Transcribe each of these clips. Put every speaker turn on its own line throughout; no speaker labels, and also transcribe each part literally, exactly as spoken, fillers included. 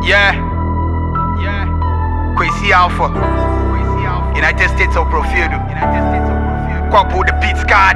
Yeah, yeah. Kwesi Alpha, United States of Profield. Quapo the beats card.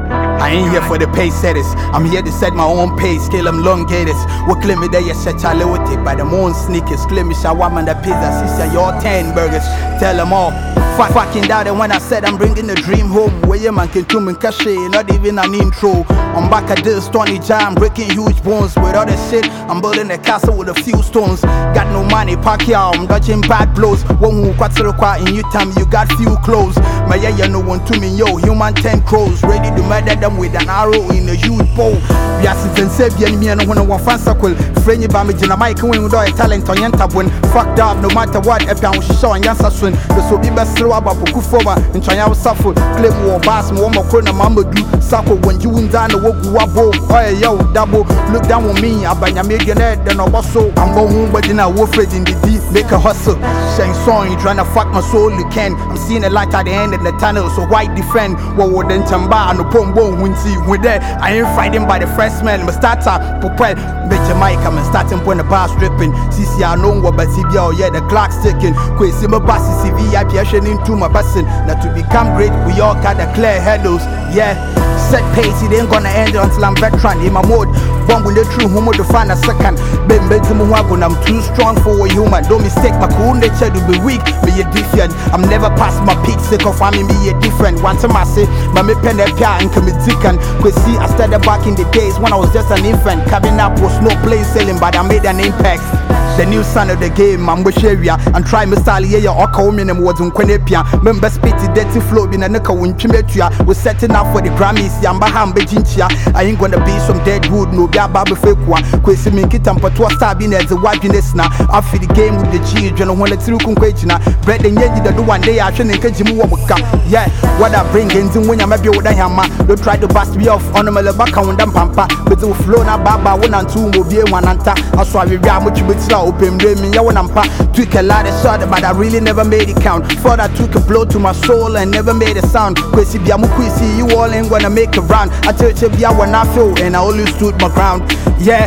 I ain't here for the pace setters. I'm here to set my own pace. Scale them long gators. What claim me there? You set your take by the moon sneakers. Claim me shawarma and the pizza. Sister, your ten burgers. Tell them all. Fuck fucking down and when I said I'm bringing the dream home. Where your man can come and cash not even an intro. I'm back at this stony jam, breaking huge bones. With all this shit, I'm building a castle with a few stones. Got no money, pack y'all, I'm dodging bad blows. One who quite in you time, you got few clothes. My yeah, you no one to me, yo, human ten crows. Ready to murder them with an arrow in a huge bow. We are sitting safe, yeah, me and no one on one fan circle. Friendly by me, Jina Mike, when we do a talent on Yantabun. Fucked up, no matter what, if I'm show and Yansa swing. The so be best slow up, Pukufova, and China suffer. Claim war, bass, more corner, mamma do. Suffer when you and down the walk, wabo. Oh, yo, double. Look down on me, I buy a millionaire, then I was so. I'm going home, but then I wolf it in the deep, make a hustle. Shang song, you trying to fuck my soul, you can. I'm seeing a light at the end of the tunnel, so why defend? What would then Chamba and the Pombo win see with that? I ain't fighting by the first smell, my starter, Popel, bet Jamaica, I'm starting point the bar stripping. C C, I know what, but C B, oh, yeah, the clock's ticking. Quick, see my bus, C V I P, I should into my busing. Now to become great, we all got the clear handles, yeah. Set pace, it ain't gonna end until I'm veteran in my mode. Bomb with the true homo to find a second. Ben Benzimuagun, I'm too strong for a human. Don't mistake my cool nature to be weak, be a different. I'm never past my peak, sick of family, be a different. Once I say, my me pen a pia and come and Cause see, I started back in the days when I was just an infant. Coming up was no plain sailing, but I made an impact. The new son of the game, I'm with area. And try my style, yeah, or call me and was on Quenepia. Member spitty, dirty flow, in a nickel when Chimetia was setting up for the Grammys, Yamba Ham Bejintia. I ain't gonna be some dead wood, no bia baby fake one. Quasi make it and put to a star in as a waginess now. After the game with the children, when it's through Conquatina. Bread and yet, the one day I shouldn't catch him. Yeah, what I bring in when I'm a build a hammer. Don't try to bust me off on a Malabaka and Pampa. But the flow na baba one and two will be one anta. I saw we are much with slow. Open me, I want to took a lot of shot, but I really never made it count. Thought I took a blow to my soul and never made a sound. Kwesi biamu kwesi, you all ain't gonna make a round. I tell you, bia when I feel, and I always stood my ground. Yeah,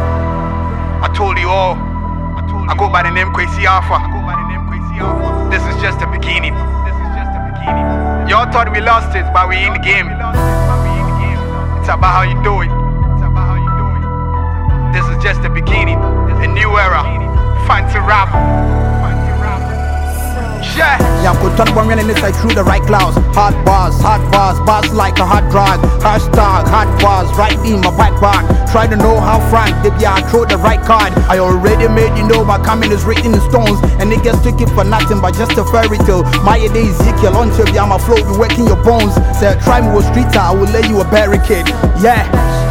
I told you all. I go by the name Kwesi Alpha. This is just the beginning. Y'all thought we lost it, but we in the game. It's about how you do it. This is just the beginning. A new era. Fancy rap. Yeah.
Yeah, I'm going to run inside through the right clouds. Hard bars, hard bars, bars like a hard drag. Hashtag hard bars, right in my back back. Try to know how frank, they be I throw the right card. I already made you know my coming is written in stones. And niggas took it for nothing but just a fairy tale. My day Ezekiel until be on my flow, be working your bones. Say try me with street, I will lay you a barricade. Yeah.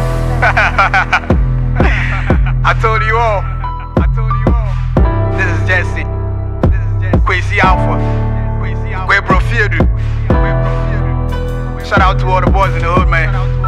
I told you all. I told you all. This is Jesse. This is Jesse. Kwesi Alpha. Kwesi Alpha. Profield. Shout out to all the boys in the hood, man.